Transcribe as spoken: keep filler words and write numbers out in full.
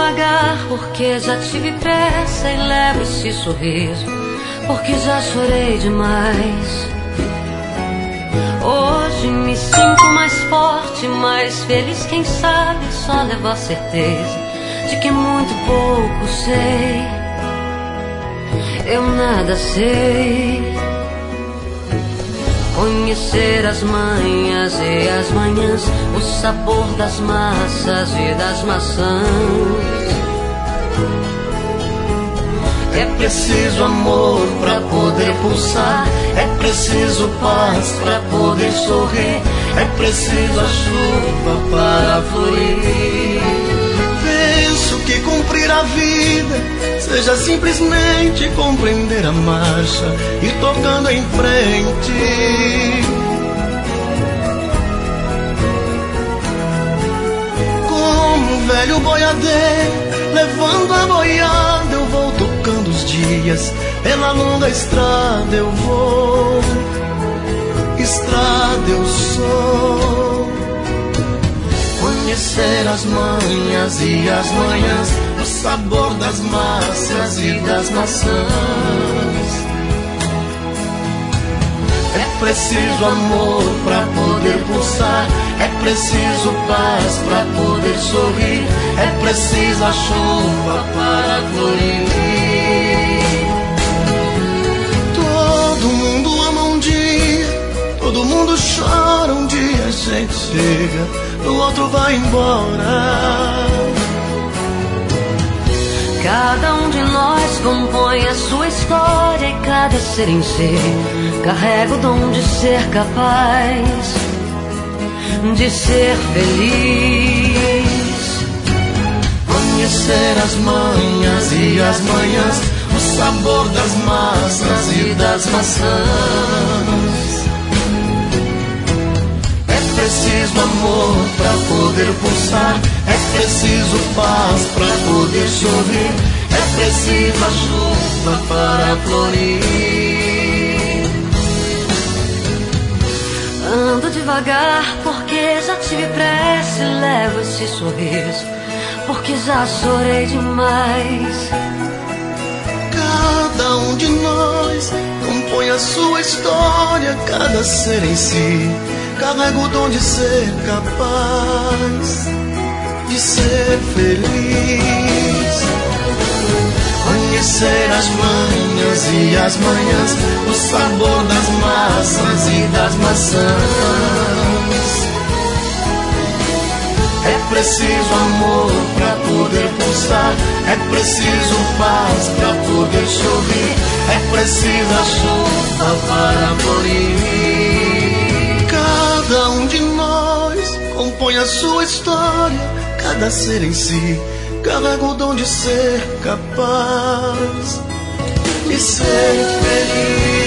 devagar, porque já tive pressa e levo esse sorriso, porque já chorei demais. Hoje me sinto mais forte, mais feliz, quem sabe só levo a certeza de que muito pouco sei. Eu nada sei. Conhecer as manhas e as manhãs, o sabor das massas e das maçãs. É preciso amor pra poder pulsar, é preciso paz pra poder sorrir, é preciso a chuva para florir. Penso que cumprir a vida seja simplesmente compreender a marcha e tocando em frente. Como um velho boiadeiro levando a boiada, eu vou tocando os dias, pela longa estrada eu vou, estrada eu sou. Conhecer as manhas e as manhãs, o sabor das massas e das maçãs. É preciso amor pra poder pulsar, é preciso paz pra poder sorrir, é preciso a chuva para florir. Todo mundo ama um dia, todo mundo chora um dia, a gente chega, o outro vai embora. Cada um de nós compõe a sua história e cada ser em si carrega o dom de ser capaz de ser feliz. Conhecer as manhas e as manhãs, o sabor das massas e das maçãs. É preciso amor pra poder pulsar, é preciso paz pra poder sorrir, é preciso a chuva para florir. Ando devagar porque já tive pressa e levo esse sorriso, porque já chorei demais. Cada um de nós compõe a sua história, cada ser em si carrega o dom de ser capaz de ser feliz. Conhecer as manhas e as manhãs, o sabor das massas e das maçãs. É preciso amor pra poder pulsar, é preciso paz pra poder sorrir, é preciso a chuva para florir. Cada um de nós compõe a sua história, cada ser em si carrega o dom de ser capaz de ser feliz.